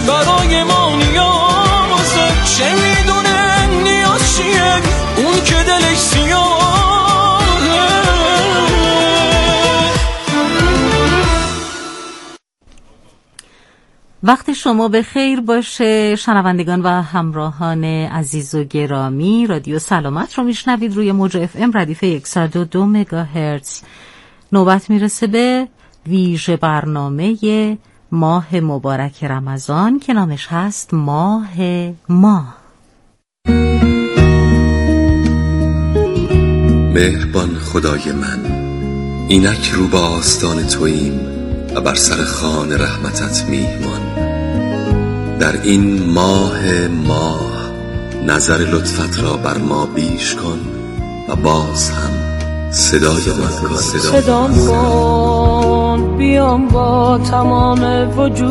برای ما نیازه، چه میدونه نیاز چیه اون که دلش سیاهه. وقت شما به خیر باشه شنوندگان و همراهان عزیز و گرامی. رادیو سلامت رو میشنوید روی موج اف ام ردیف 102 مگاهرتز. نوبت میرسه به ویژه برنامه ماه مبارک رمضان که نامش هست ماه ماه. مهربان خدای من، اینک رو به آستان توییم و بر سر خوان رحمتت میهمان. در این ماه نظر لطفت را بر ما بیش کن و باز هم صدام کن، بیام با تمام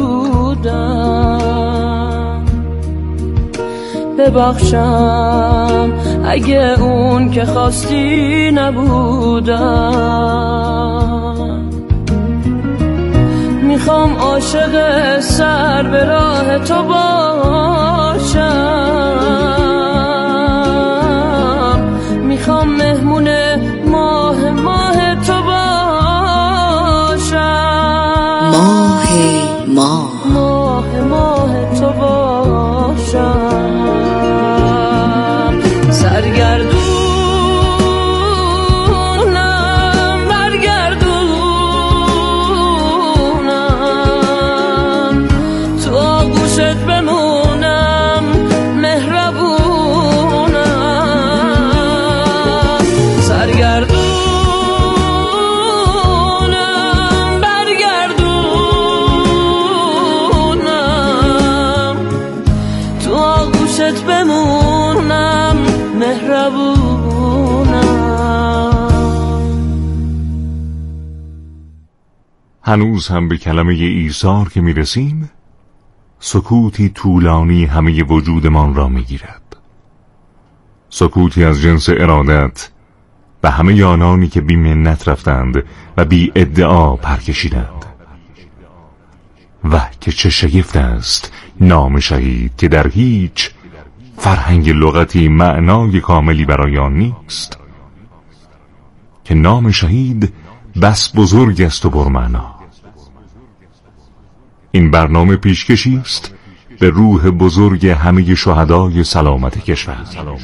وجودم، ببخشم اگه اون که خواستی نبودم. میخوام عاشق سر به راه تو باشم، میخوام مهمون ماه تو باشم، ماه تو باشم. سرگردونم برگردونم، تو آغوشت بمونم مهربونم. سرگردونم برگردونم، تو آغوشت بمونم مهربونم. هنوز هم به کلمه ایثار که میرسیم، سکوتی طولانی همه وجودمان را میگیرد. سکوتی از جنس ارادت و همه آنانی که بی منت رفتند و بی ادعا پرکشیدند. و که چه شگفت است نام شهید که در هیچ فرهنگ لغتی معنای کاملی برای آن نیست، که نام شهید بس بزرگ است و پرمعنا. این برنامه پیشکشی است به روح بزرگ همه شهدای سلامت کشور.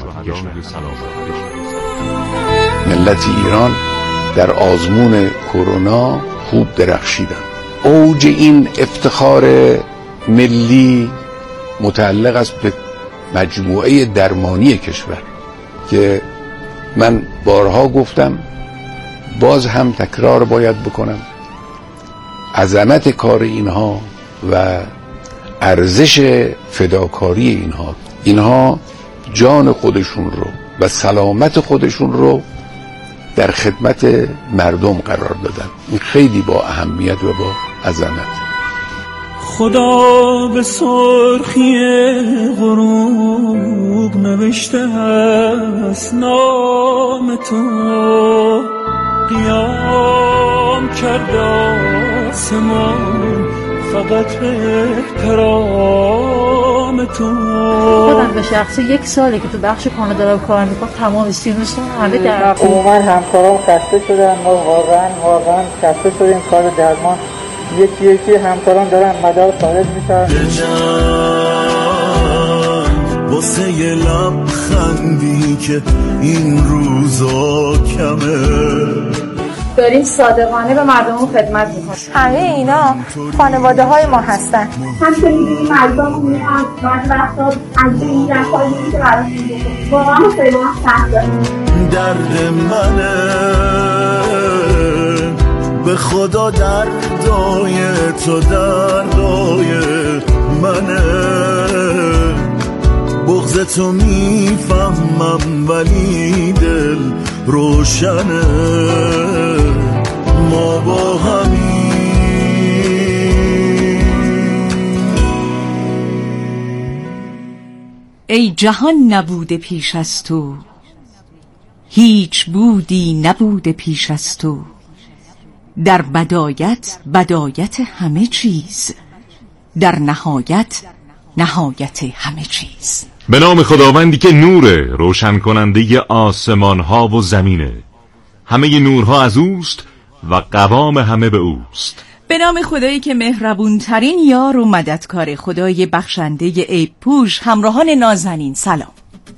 ملت ایران در آزمون کرونا خوب درخشیدن. اوج این افتخار ملی متعلق است به مجموعه درمانی کشور که من بارها گفتم، باز هم تکرار باید بکنم. عظمت کار اینها و ارزش فداکاری اینها جان خودشون رو و سلامت خودشون رو در خدمت مردم قرار دادن. این خیلی با اهمیت و با عظمت. خدا به سرخی غروب نوشته است نام تو، قیام کرده آسمان فقط به احترام تو. خودم به شخصی 1 ساله که تو بخش کانادا دارم کار میکنم، تمام سینوس همه در عموما همکاران خسته شدن. ما واقعا خسته شدیم. کار درمان یکی همکاران دارن مدار خارج میشن. واسه یه لبخندی که این روزا کمه، داریم صادقانه به مردم خدمت میکنیم. همه اینا خانواده های ما هستن. همچنین می‌بینیم مردم میان بعضی وقتا از این رفتاری که براشون می‌کنیم واقعا خیلی سخت داره. درد منه به خدا، دردای تو دردای منه. بغض تو میفهمم ولی دل روشنه. ما با همین ای جهان نبوده پیش از تو، هیچ بودی نبوده پیش از تو. در بدایت همه چیز، در نهایت نهایت همه چیز. به نام خداوندی که نوره، روشن کننده آسمان ها و زمینه. همه نورها از اوست و قوام همه به اوست. به نام خدایی که مهربون ترین یار و مددکار، خدای بخشنده عیب پوش. همراهان نازنین سلام.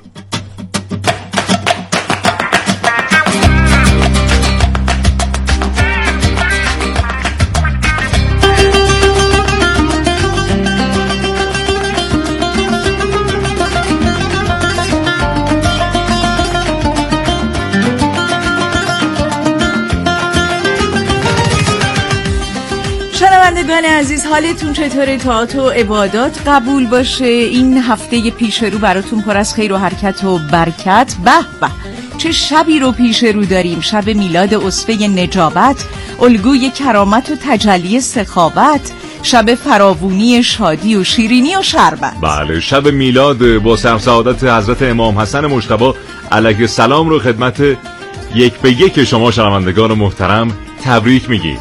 شنوندگان عزیز، حالتون چطوره؟ طاعت و عبادات قبول باشه. این هفته پیش رو براتون پر از خیر و حرکت و برکت. به به چه شبی رو پیش رو داریم، شب میلاد اسوه نجابت، الگوی کرامت و تجلی سخاوت، شب فراوونی شادی و شیرینی و شربت. بله، شب میلاد با سرسعادت حضرت امام حسن مجتبی علیه السلام رو خدمت یک به یک شما شنوندگان محترم تبریک میگیم.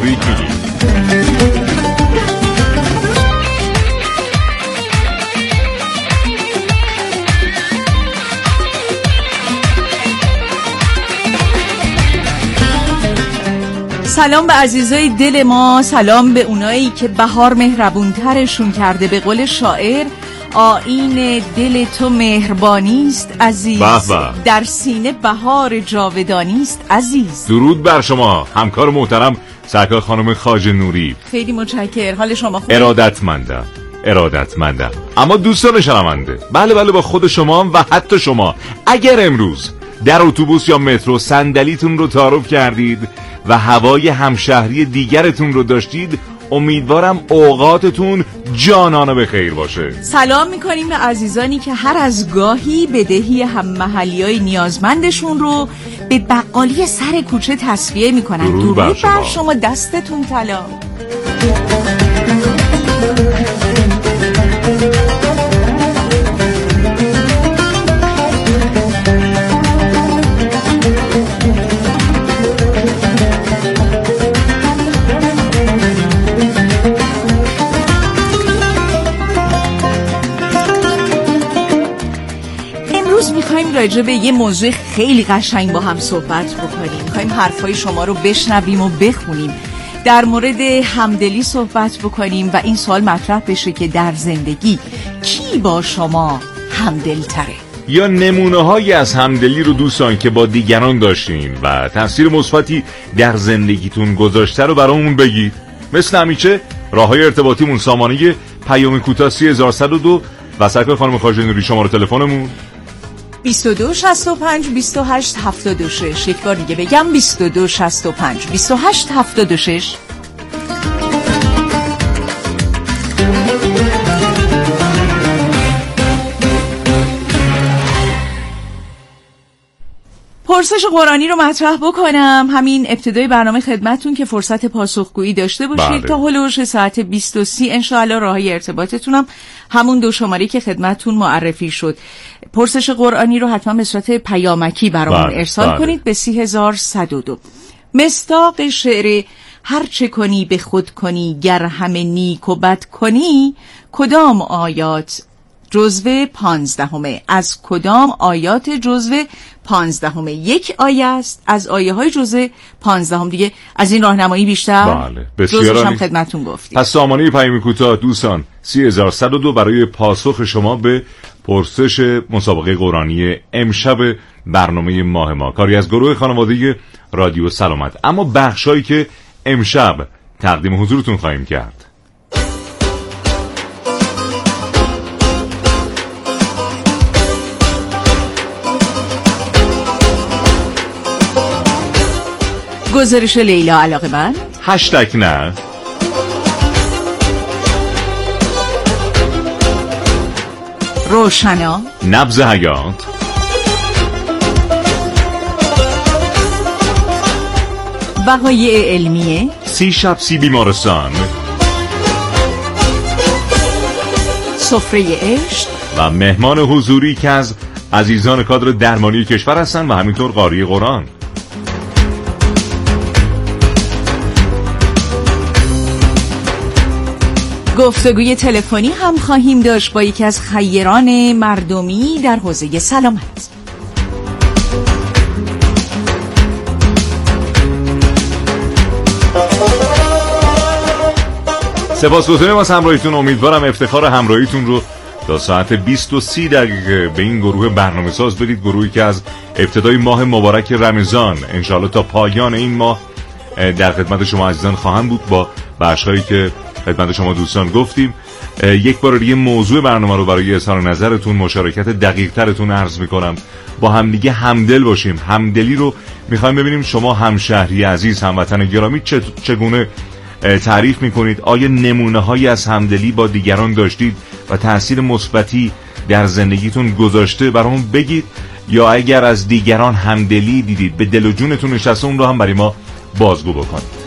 سلام به عزیزای دل ما، سلام به اونایی که بهار مهربونترشون کرده. به قول شاعر، آیین دل تو مهربانیست عزیز، در سینه بهار جاودانیست عزیز. درود بر شما همکار محترم سرکار خانم خواجه نوری. خیلی متشکر. حال شما خوبه؟ ارادتمندم. اما دوستان شنونده، بله با خود شما و حتی شما اگر امروز در اتوبوس یا مترو صندلیتون رو تعارف کردید و هوای همشهری دیگرتون رو داشتید، امیدوارم اوقاتتون جانانه به خیر باشه. سلام میکنیم به عزیزانی که هر از گاهی بدهی هم محلیای نیازمندشون رو به بقالی سر کوچه تسویه میکنن. درود بر شما، دستتون طلا. راجع به یه موضوع خیلی قشنگ با هم صحبت بکنیم. می‌خوایم حرفای شما رو بشنویم و بخونیم. در مورد همدلی صحبت بکنیم و این سوال مطرح بشه که در زندگی کی با شما همدل تره؟ یا نمونه هایی از همدلی رو دوستان که با دیگران داشتین و تاثیر مثبتی در زندگیتون گذاشته رو برامون بگید. مثل همیشه راههای ارتباطیمون سامانه پیام کوتاه 30102 و سرکار خانم خواجه نوری شماره تلفنمون 22 65 28 76. یک بار دیگه بگم 22 65 28 76. پرسش قرآنی رو مطرح بکنم همین ابتدای برنامه خدمتون که فرصت پاسخگویی داشته باشید. تا هلوش ساعت 20:30 انشاءالله راههای ارتباطتونم همون دو شماره که خدمتون معرفی شد. پرسش قرآنی رو حتما به صورت پیامکی برامون ارسال کنید به 3102. مصداق شعر هر چه کنی به خود کنی گر همه نیک و بد کنی کدام آیات جزو 15 از کدام آیات جزو 15؟ یک آیه است از آیه های جزو 15 دیگه. از این راهنمایی بیشتر بسیار هم خدمتون گفتیم. پس سامانه پیام کوتاه دوستان 3102 برای پاسخ شما به پرسش مسابقه قرآنی امشب برنامه ماه ما، کاری از گروه خانواده رادیو سلامت. اما بخشایی که امشب تقدیم حضورتون خواهیم کرد: گزارش لیلا علاقه‌مند، هشتگ نه، روشنا، نبض حیات، وقایع علمیه، 30 شب 30 بیمارستان، سفره عشق و مهمان حضوری که از عزیزان کادر درمانی کشور هستن و همینطور قاری قرآن. گفتگوی تلفنی هم خواهیم داشت با یکی از خیران مردمی در حوزه سلامت. سپاسگزاریم از همراهیتون. امیدوارم افتخار همراهیتون رو تا ساعت 20:30 به این گروه برنامه ساز بدید، گروهی که از ابتدای ماه مبارک رمضان انشاءالله تا پایان این ماه در خدمت شما عزیزان خواهم بود با بخش‌هایی که خدمت شما دوستان گفتیم. یک بار دیگه موضوع برنامه رو برای اظهار نظرتون، مشارکت دقیق ترتون عرض میکنم. با همدیگه همدل باشیم. همدلی رو میخوایم ببینیم شما همشهری عزیز، هموطن گرامی چگونه تعریف میکنید. آیا نمونه هایی از همدلی با دیگران داشتید و تأثیر مثبتی در زندگیتون گذاشته؟ برامون بگید. یا اگر از دیگران همدلی دیدید به دل و جونتون نشسته، اون رو هم برای ما بازگو بکنید.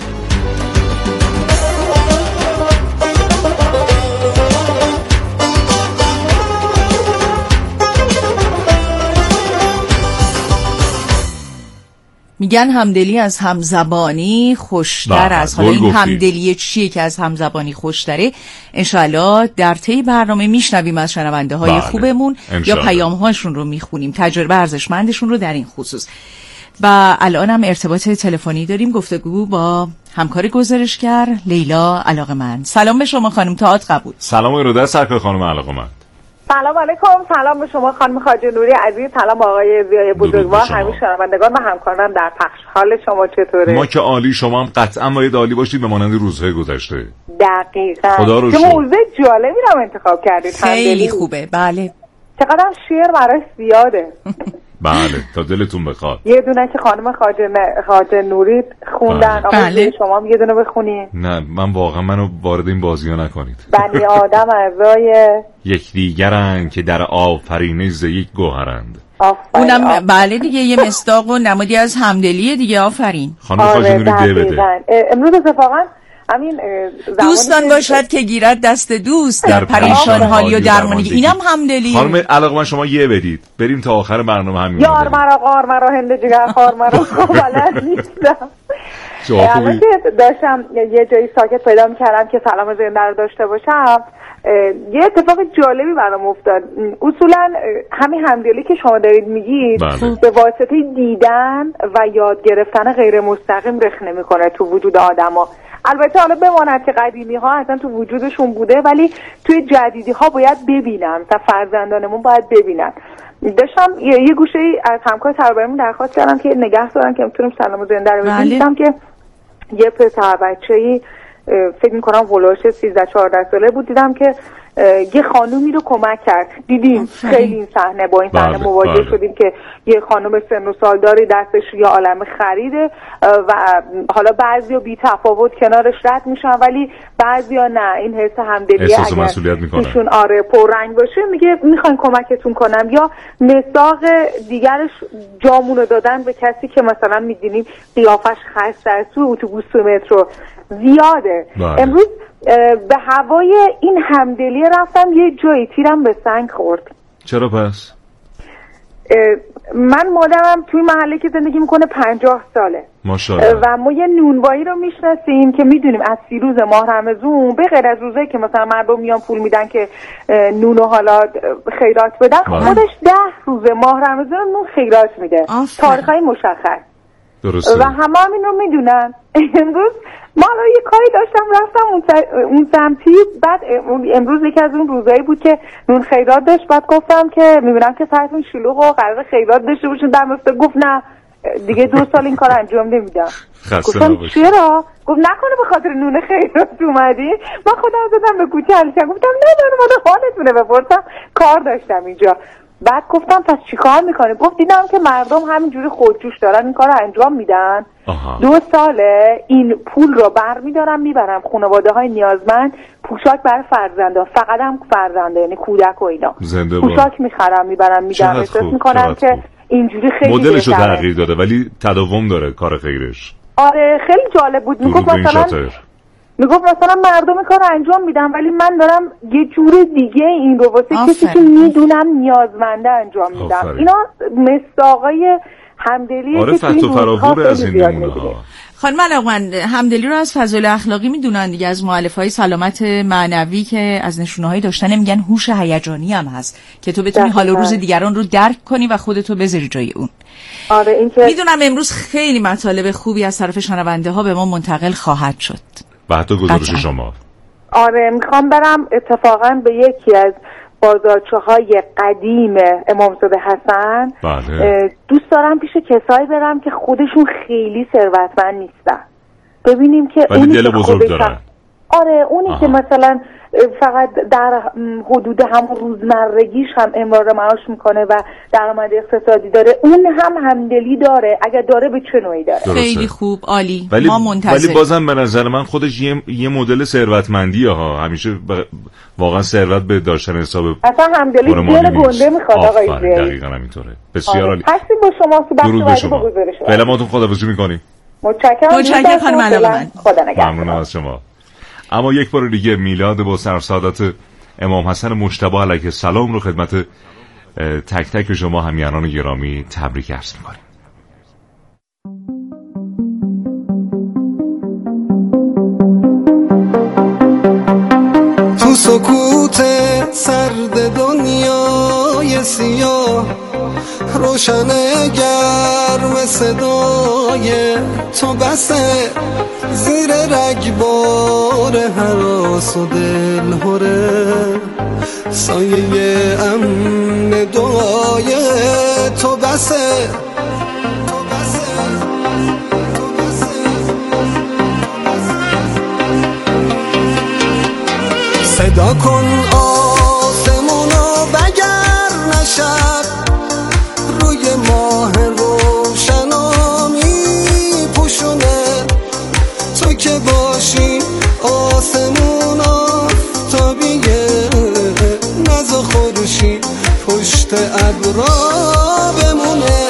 میگن همدلی از همزبانی خوشتر است. حالا این همدلی چیه که از همزبانی خوشتره؟ انشاءالله در طی برنامه میشنویم از شنونده های خوبمون یا پیام هاشون رو میخونیم، تجربه ارزشمندشون رو در این خصوص. و الان هم ارتباط تلفنی داریم، گفتگو با همکار گزارشگر لیلا علاقمند. سلام به شما خانم، تاعت قبول. سلام و ارادت سرکار خانم علاقمند. سلام علیکم. سلام به شما خانم خواجه نوری عزیز، سلام آقای زیای بزرگوار، همه شنوندگان و همکاران در پخش. حال شما چطوره؟ ما که عالی، شما هم قطعا باید عالی باشید به مانند روزهای گذشته. دقیقاً. خدا رو شکر. موضوع جالبی رو انتخاب کردید. خیلی خوبه. بله. چقدر شعر برای زیاده. بله تا دلتون بخواد. یه دونه که خانم خواجه نوری خوندن، بله. شما یه دونه بخونید. نه من واقعا منو وارد این بازی‌ها نکنید. بنی آدم اعضای یکدیگرند که در آفرینش یک گوهرند. اونم بله دیگه، یه مصداق و نمادی از همدلیه دیگه. آفرین. خانم خواجه نوری بده. امروز اتفاقا همین دوستان باشد که گیرد دست دوست در پریشان حالی و درمانی. اینم همدلی. خانم علاقمند شما یه بدید بریم تا آخر برنامه همین. یار مرا قار مرا هند جگر خار مرا بلد نیستم. الان که داشتم یه جایی ساکت پیدا می‌کردم که سلام زنده رو داشته باشم، یه اتفاق جالبی برام افتاد. اصولا همین همدلی که شما دارید میگید به واسطه دیدن و یاد گرفتن غیر مستقیم رخ نمی‌کنه تو وجود آدما. البته حالا بماند که قدیمی ها اصلا تو وجودشون بوده، ولی توی جدیدی ها باید ببینن و فرزندانمون باید ببینن. داشتم یه گوشه ای از همکار تربیتیمون درخواست کردم که نگه دارن که میتونم سلام زنده رو ببینم که یه پسر بچه‌ای فکر میکنم ولوش 13-14 ساله بود، دیدم که یه خانومی رو کمک کرد. دیدیم خیلی این صحنه، با این صحنه مواجه شدیم که یه خانم سن و سالداری دستش یه عالمه خریده و حالا بعضیا بی تفاوت کنارش رد میشن، ولی بعضیا نه، این حس همدلی اگرشون پررنگ باشه میگه میخواین کمکتون کنم. یا مصداق دیگرش جامونو دادن به کسی که مثلا میدونیم قیافش خسته است تو اتوبوس و مترو زیاده. امروز به هوای این همدلی رفتم یه جایی، تیرم به سنگ خورد. چرا پس؟ من مادرم توی محله که زندگی میکنه 50 ساله ماشاءالله و ما یه نونوایی رو میشناسیم که میدونیم از 30 روز ماه رمضان به غیر از روزایی که مثلا مردم میان پول میدن که نونو حالا خیرات بدن، خودش 10 روز ماه رمضان نون خیرات میده، تاریخای مشخص. درسته. و همه همین رو میدونن. امروز ما یه کاری داشتم رفتم اون سمتی، بعد امروز یکی از اون روزایی بود که نون خیرات داشت، بعد گفتم که میبینم که سرتون شلوغ و قرار خیرات داشته باشین در مفته. گفت نه دیگه 2 سال این کار انجام نمیدم. گفتم چرا؟ گفت نکنه به خاطر نون خیرات اومدی؟ من خودم زدم به کوچه علیشم، گفتم نه ماده حالتونه بپرسم، کار داشتم اینجا. بعد گفتم پس چیکار میکنی؟ گفت دیدم که مردم همینجوری خودجوش دارن این کار رو انجام میدن. 2 ساله این پول رو برمیدارم میبرم خانواده های نیازمند، پوشاک برای فرزندان، فقط هم فرزنده یعنی کودک و اینا، پوشاک میخرم میبرم میدم. احساس میکنم که اینجوری خیلی مدلشو تغییر داده ولی تداوم داره کار خیرش. آره خیلی جالب بود. میگفت مثلا مردم کار انجام میدن ولی من دارم یه جور دیگه این رو واسه کسی که میدونم نیازمنده انجام میدم. اینا مصداقای همدلیه که توی فراوونه از این نمونه ها. خانم علاقمند، همدلی رو از فضایل اخلاقی میدونن دیگه، از مؤلفه‌های سلامت معنوی که از نشونه‌های داشتن میگن هوش هیجانی هم هست که تو بتونی حال و روز دیگران رو درک کنی و خودتو بذاری جای اون. آره این که میدونم امروز خیلی مطالب خوبی از طرف شنونده ها به ما منتقل خواهد شد. بعد تو گزارش شما. آره میخوام برم اتفاقا به یکی از بازارچه‌های قدیم امامزاده حسن. بله. دوست دارم پیش کسایی برم که خودشون خیلی ثروتمند نیستن، ببینیم که اونی دل بزرگ دارن. آره اونی که مثلا فقط در حدود همون روزمرگیش هم امرار معاش میکنه و درآمد اقتصادی داره، اون هم همدلی داره، اگر داره به چه نوعی داره. خیلی خوب، عالی. ما منتظر. ولی بازم به نظر من خودش یه مدل ثروتمندیه ها، همیشه واقعا ثروت به داشتن حساب اصلا همدلی دل گنده میخواد آقای زیایی. دقیقاً همینطوره. بسیار عالی. هستیم با شما تو درود به شما. فعلا ما تو خداحافظی میکنیم. متشکرم خانم علاقمند. خدا نگهدار. ممنون از شما. اما یک بار دیگه میلاد با سرسعادت امام حسن مجتبی علیه السلام رو خدمت تک تک شما همیهنان گرامی تبریک عرض می‌کنیم. تو سکوت سرد دنیای سیاه، روشن گرم صدای تو بسه، زیر رگبار هراس و دلهوره، سایه امن دعای تو بسه. صدا کن آسمونو بگر نشب، روی ماه روشنا می پوشونه، تو که باشی آسمون آفتابیه، نزا خورشید پشت ابرا بمونه.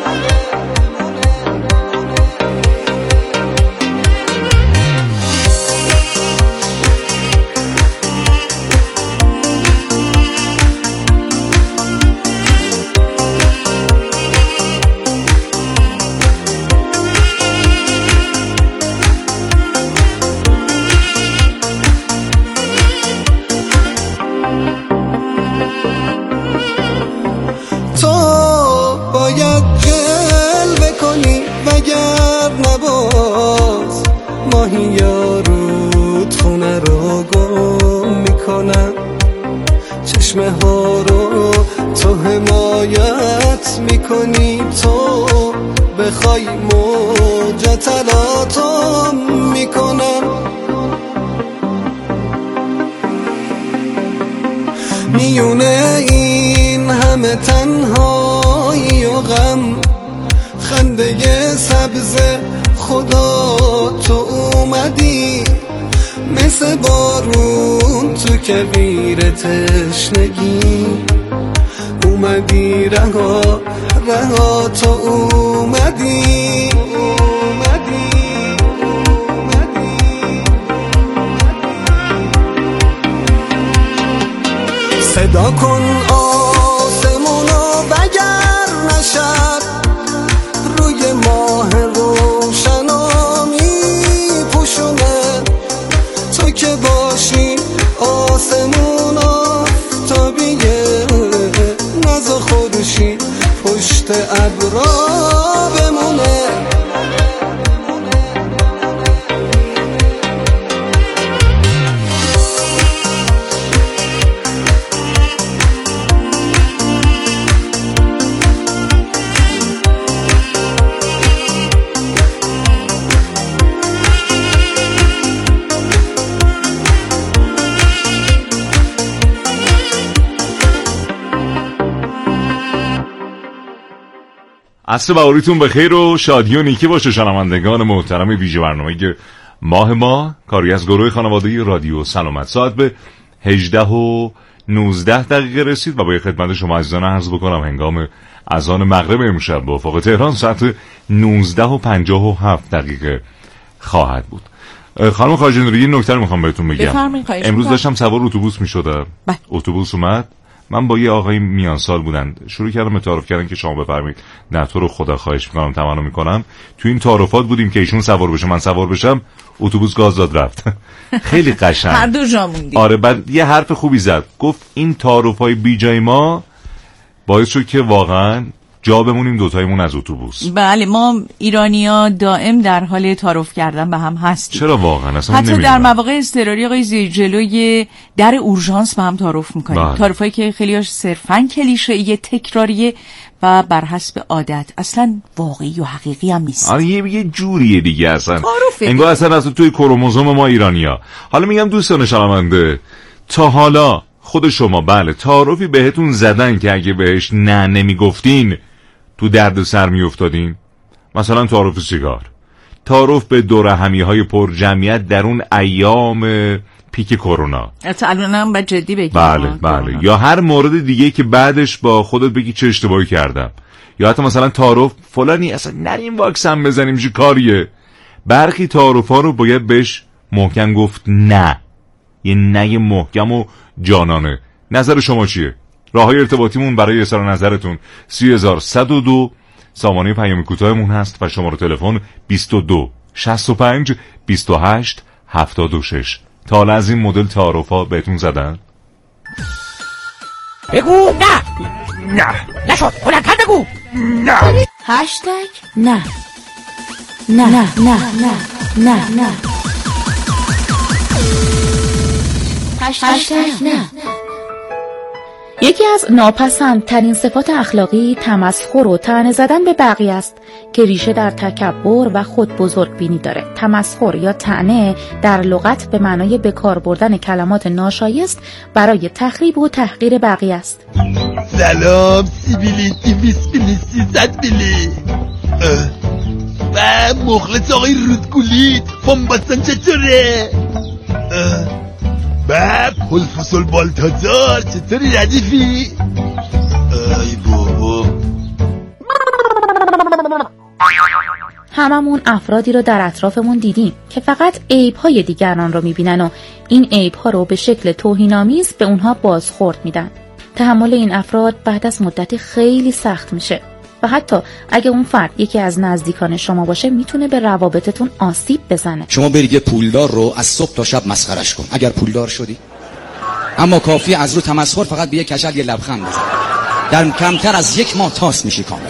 چشمه ها رو تو حمایت میکنی، تو بخوای موج تلاطم میکنم. میونه این همه تنهایی و غم، خنده سبز خدا تو اومدی، مثل بارون تو کویر تشنگی، اومدی رها رها تو اومدی. صدا کن آسمونو بگر نشب، روی ماه روشنا می پوشونه، تو که باشی آسمون آفتابیه، نزا خورشید پشت ابرا بمونه. عصر بهاریتون بخیر و شادی و نیکی باشه شنوندگان محترم ویژه برنامه ما کاری از گروه خانواده رادیو سلامت. ساعت به 18:19 رسید و با خدمت شما عزیزان عرض بکنم هنگام اذان مغرب امشب به افق تهران ساعت 19:57 خواهد بود. خانم خواجه‌نوری یه نکته رو میخوام بهتون بگم. امروز داشتم سوار اتوبوس میشدم، اتوبوس اومد من با یه آقای میان سال بودن شروع کردم به تعارف کردن که شما بفرمایید، نه تو رو خدا خواهش میکنم تمنا میکنم. تو این تعارفات بودیم که ایشون سوار بشه من سوار بشم، اتوبوس گاز داد رفت. خیلی قشنگ، هر دو جا موندیم. آره. بعد یه حرف خوبی زد، گفت این تعارفای بی جای ما باعث شد که واقعا جا بمونیم دوتایمون از اتوبوس. بله، ما ایرانی‌ها دائم در حال تعارف کردن به هم هستیم. چرا واقعا اصلا حتی در مواقع اضطراری آقای زیر جلوی در اورژانس با هم تعارف میکنیم. تعارفایی که خیلی‌هاش صرفاً کلیشه‌ای، تکراریه و بر حسب عادت، اصلا واقعی و حقیقی هم نیست. آره یه جوریه دیگه، اصلا انگار اصلا توی کروموزوم ما ایرانی‌ها. حالا میگم دوستان شنونده، تا حالا خود شما بله تعارفی بهتون زدن که اگه بهش نه نمیگفتین تو درد سر میافتادین؟ مثلا تعارف سیگار، تعارف به دور همی‌های پر جمعیت در اون ایام پیک کرونا. الانم با جدی بگیم. بله. یا هر مورد دیگه که بعدش با خودت بگی چه اشتباهی کردم. یا حتی مثلا تعارف فلانی اصلا نریم واکسن بزنیم چه کاریه. برخی تعارف‌ها رو باید بهش محکم گفت نه. یه نه محکم و جانانه. نظر شما چیه؟ راههای ارتباطیمون برای اظهار نظرتون 3102 سامانه پیام کوتاهمون هست و شماره تلفن 22 65 28 76. تا حالا از این مدل تعارف‌ها بهتون زدن؟ بگو نه نشد بلندتر بگو نه. هشتگ نه نه نه نه نه نه هشتگ نه. یکی از ناپسندترین صفات اخلاقی تمسخر و طعنه زدن به بقیه است که ریشه در تکبر و خود بزرگ بینی داره. تمسخر یا طعنه در لغت به معنای به کار بردن کلمات ناشایست برای تخریب و تحقیر بقیه است. سلام سیبیلی 200 میلی 300 میلی و مخلص آقای رودگولی فنباستان چطوره؟ و پلفوسل بالتازار چطوری ردیفی؟ ای بابا. هممون افرادی رو در اطرافمون دیدیم که فقط عیب‌های دیگران رو می‌بینن و این عیب‌ها رو به شکل توهین‌آمیز به اونها بازخورد میدن. تحمل این افراد بعد از مدتی خیلی سخت میشه و حتی اگه اون فرد یکی از نزدیکان شما باشه میتونه به روابطتون آسیب بزنه. شما برید یه پولدار رو از صبح تا شب مسخرش کن اگر پولدار شدی، اما کافی از رو تمسخر فقط به یه کشل یه لبخند بزن، در کمتر از 1 ماه تاس میشی کامل.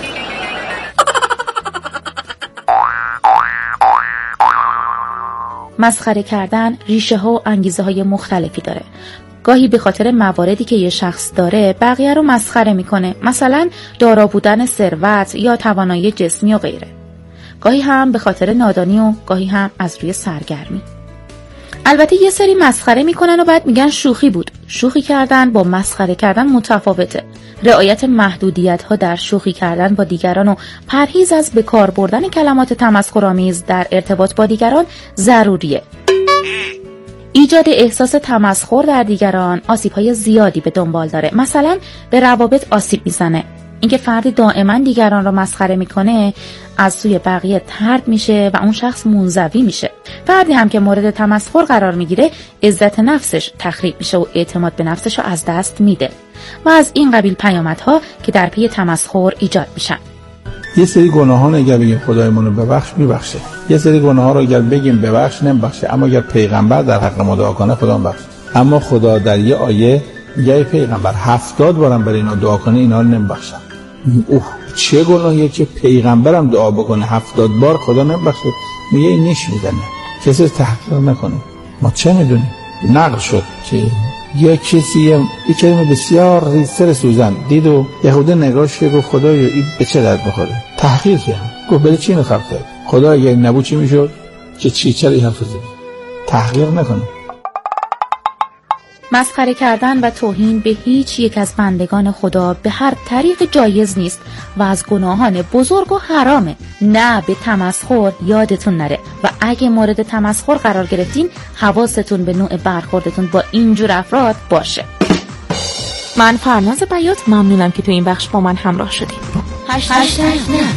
مسخره کردن ریشه ها و انگیزه های مختلفی داره. گاهی به خاطر مواردی که یه شخص داره بقیه رو مسخره میکنه، مثلا دارا بودن ثروت یا توانایی جسمی و غیره. گاهی هم به خاطر نادانی و گاهی هم از روی سرگرمی. البته یه سری مسخره میکنن و بعد میگن شوخی بود. شوخی کردن با مسخره کردن متفاوته. رعایت محدودیت ها در شوخی کردن با دیگران و پرهیز از به کار بردن کلمات تمسخرآمیز در ارتباط با دیگران ضروریه. ایجاد احساس تمسخر در دیگران آسیب‌های زیادی به دنبال داره. مثلا به روابط آسیب میزنه. اینکه فردی دائما دیگران را مسخره میکنه از سوی بقیه طرد میشه و اون شخص منزوی میشه. فردی هم که مورد تمسخر قرار میگیره عزت نفسش تخریب میشه و اعتماد به نفسش رو از دست میده و از این قبیل پیامدها که در پی تمسخر ایجاد میشن. یه سری گناهان اگر بگیم خدای منو ببخش میبخشه، یه سری گناه ها رو اگر بگیم ببخش نمیبخشه، اما اگر پیغمبر در حق ما دعا کنه خدا میبخشه. اما خدا در یه آیه میگه پیغمبر 70 بارم برای اینا دعا کنه اینا رو نمیبخشه. چه گناهیه که پیغمبرم دعا بکنه 70 بار خدا نمیبخشه؟ میگه این نیش میزنه، کسی تحقیر نکنه. ما چه میدونیم؟ نقل شد که یا کسی یه کلمه بسیار ریزتر سوزن دید و یه خود نگاهش که گفت خدایا این به چه درد میخوره؟ تحقیر کرد. گفت بله چی نخواه کرد؟ خدا اگر نبود چی میشد؟ که چرا این حرف زدی؟ تحقیر نکنه. مسخره کردن و توهین به هیچ یک از بندگان خدا به هر طریق جایز نیست و از گناهان بزرگ و حرامه. نه به تمسخر یادتون نره و اگه مورد تمسخر قرار گرفتین حواستون به نوع برخوردتون با اینجور افراد باشه. من فرناز بیات، ممنونم که تو این بخش با من همراه شدید. هشتگ نه.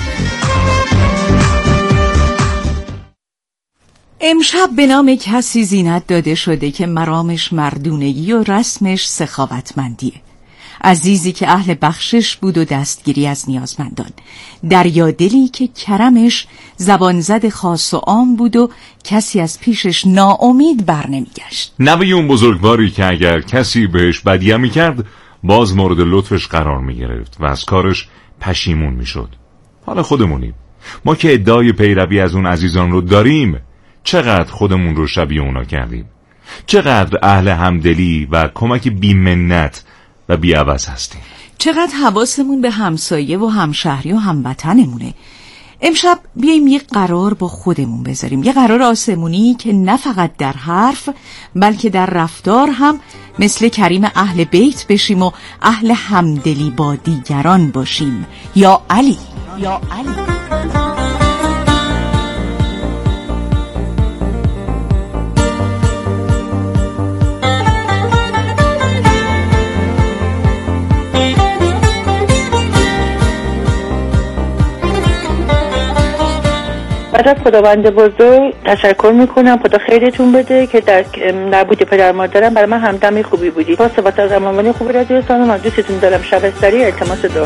امشب به نام کسی زینت داده شده که مرامش مردونگی و رسمش سخاوتمندیه. عزیزی که اهل بخشش بود و دستگیری از نیازمندان، دریادلی که کرمش زبان زد خاص و عام بود و کسی از پیشش ناامید بر نمیگشت. نوی اون بزرگواری که اگر کسی بهش بدیه میکرد باز مورد لطفش قرار میگرفت و از کارش پشیمون میشد. حالا خودمونیم، ما که ادعای پیروی از اون عزیزان رو داریم، چقدر خودمون رو شبیه اونا کردیم؟ چقدر اهل همدلی و کمک بی‌منت و بی‌عوض هستیم؟ چقدر حواسمون به همسایه و همشهری و هموطنمونه؟ امشب بیاییم یه قرار با خودمون بذاریم، یه قرار آسمونی که نه فقط در حرف بلکه در رفتار هم مثل کریم اهل بیت بشیم و اهل همدلی با دیگران باشیم. یا علی، یا علی. بعد از خداوند بزرگ تشکر میکنم، خدا خیرتون بده که در نبود پدر مادرم برای من همدم خوبی بودی. با صفات از امامانی خوبی رادیو سالم، دوستتون دارم. شب سری التماس دعا.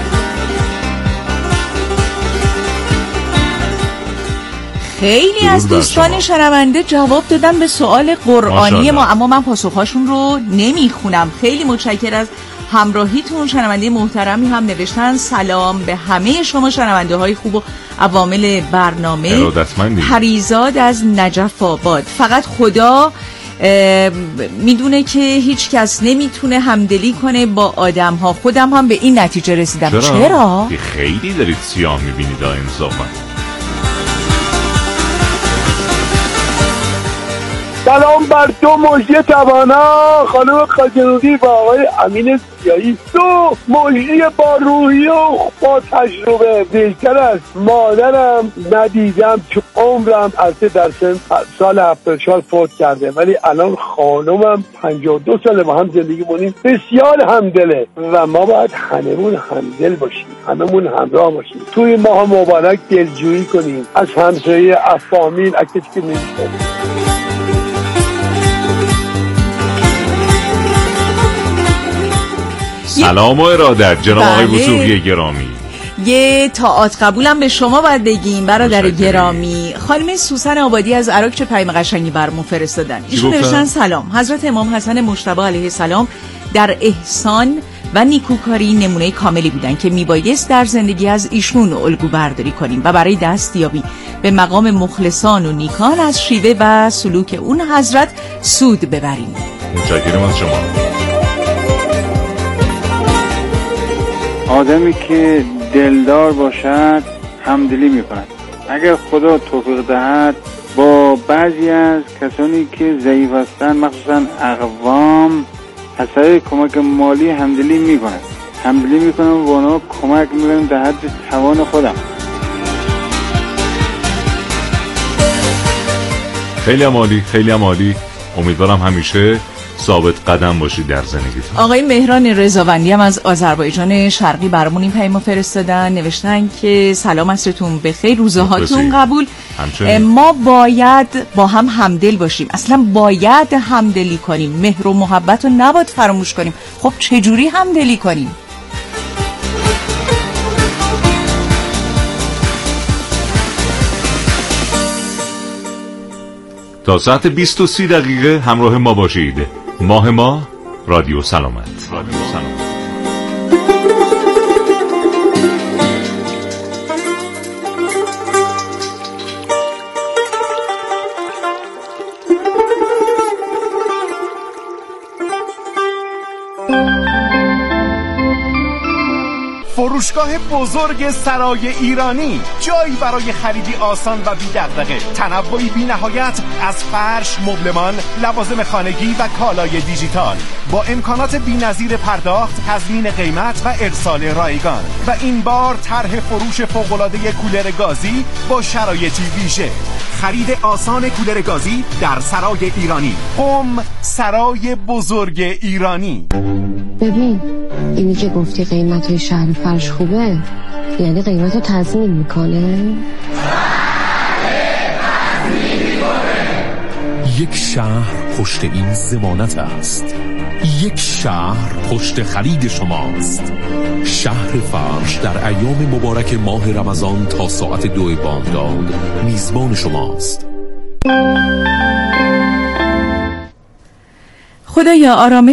خیلی از دوستان شنونده جواب دادن به سوال قرآنی ما، اما من پاسخهاشون رو نمیخونم. خیلی متشکرم از همراهیتون. شنونده محترمی هم نوشتن سلام به همه شما شنونده های خوب و عوامل برنامه. پریزاد از نجف آباد. فقط خدا میدونه که هیچ کس نمیتونه همدلی کنه با آدم ها. خودم هم به این نتیجه رسیدم. چرا؟ خیلی دارید سیاه میبینید انصافا. سلام بر تو مجری توانا، خانم خاجرودی و آقای امین سیایی. تو مجری با روحی و با تجربه، بهتر از مادرم ندیدم تو عمرم. البته در سال 74 فوت کرده، ولی الان خانمم 52 ساله با هم زندگی مونیم. بسیار همدله و ما باید هممون همدل باشیم، هممون همراه باشیم. توی ماه مبارک دلجویی کنیم از همسایه، از فامیل، از کسی که میشه. سلام و ارادت جناب آقای وثوقی گرامی. یه طاعات قبولم به شما باید بگیم برادر گرامی. خانم سوسن آبادی از عراق چه پیام قشنگی برامون فرستادن. ایشون نوشتن سلام، حضرت امام حسن مجتبی علیه السلام در احسان و نیکوکاری نمونه کاملی بودن که میبایست در زندگی از ایشون الگو برداری کنیم و برای دستیابی به مقام مخلصان و نیکان از شیوه و سلوک اون حضرت سود ببریم. متشکرم از شما. آدمی که دلدار باشد همدلی میکند. اگر خدا توفیق دهد با بعضی از کسانی که ضعیف هستند، مخصوصا اقوام، از طریق کمک مالی همدلی میکند. همدلی میکنم و اونا کمک میکنم در حد توان خودم. خیلی عالی، خیلی عالی. امیدوارم همیشه ثابت قدم باشید در زندگیتون. آقای مهران رضاوندی هم از آذربایجان شرقی برامون این پیامو فرستادن. نوشتن که سلام عصرتون بخیر، روزهاتون قبول. ما باید با هم همدل باشیم، اصلا باید همدلی کنیم، مهر و محبت رو نباید فراموش کنیم. خب چجوری همدلی کنیم؟ تا ساعت 20:30 همراه ما باشید. ماه ما رادیو سلامت. رادیو سلامت. فروشگاه بزرگ سرای ایرانی، جایی برای خریدی آسان و بی دغدغه. تنوعی بی نهایت از فرش، مبلمان، لوازم خانگی و کالای دیجیتال با امکانات بی‌نظیر پرداخت، تضمین قیمت و ارسال رایگان. و این بار طرح فروش فوق‌العاده کولر گازی با شرایطی ویژه. خرید آسان کولر گازی در سرای ایرانی. قم، سرای بزرگ ایرانی. ببین، اینی که گفتی قیمت شهر فرش خوبه، یعنی قیمت رو تضمین میکنه؟ یک شهر پشت این ضمانت است. یک شهر پشت خرید شماست. شهر فرش در ایام مبارک ماه رمضان تا ساعت 2 بامداد میزبان شماست. خدایا آرامش